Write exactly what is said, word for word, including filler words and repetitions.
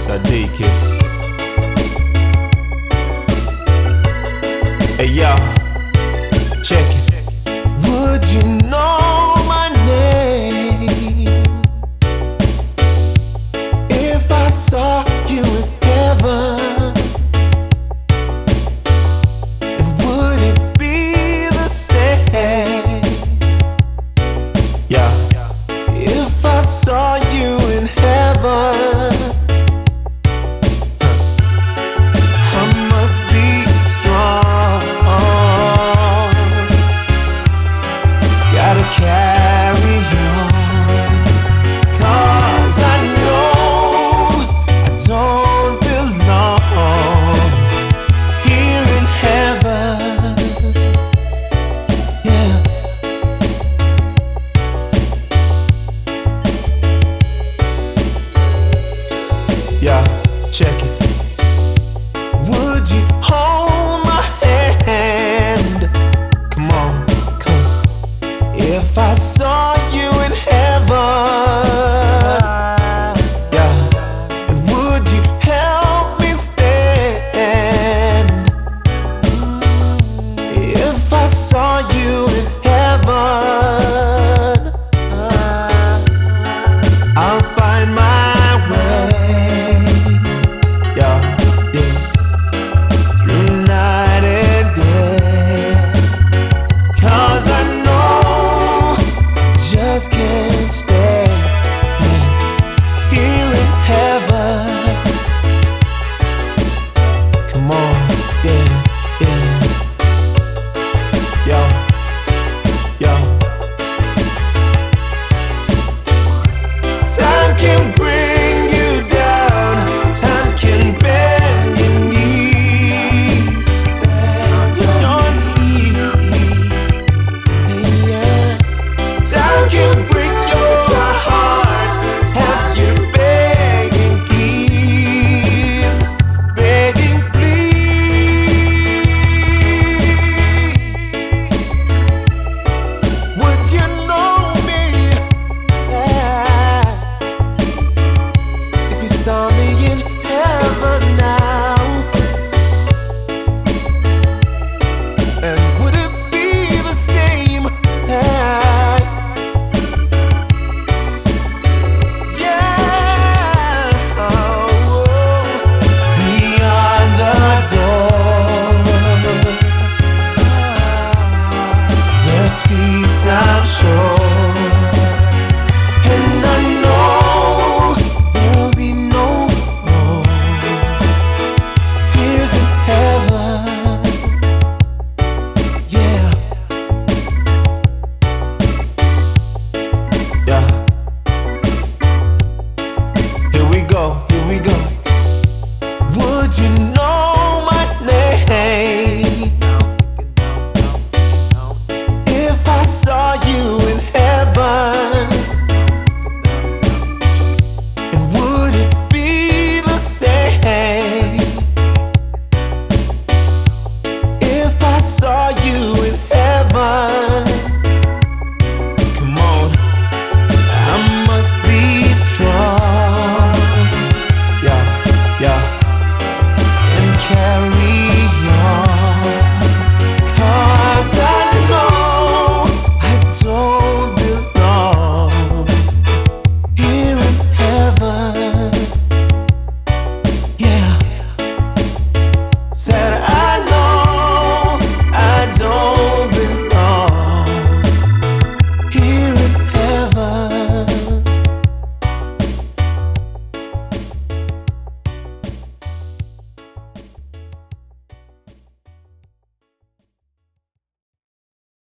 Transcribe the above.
Sadiki. Hey yo, check it. Would you know my name if I saw you in heaven? And would it be the same? Yeah, if I saw you in heaven, I must be strong. Gotta carry on, 'cause I know I don't belong here in heaven. Yeah. Yeah, check it. Would you hold my hand? Come on, come. If I saw you in heaven, yeah, and would you help me stand? If I saw you in heaven, I'll find my way, yeah, yeah, through night and day, 'cause I know just can't stay here in heaven. Come on, yeah, yeah, yo, yo. Time can bring you down, time can bend your knees, bend your knees, yeah. Time can bring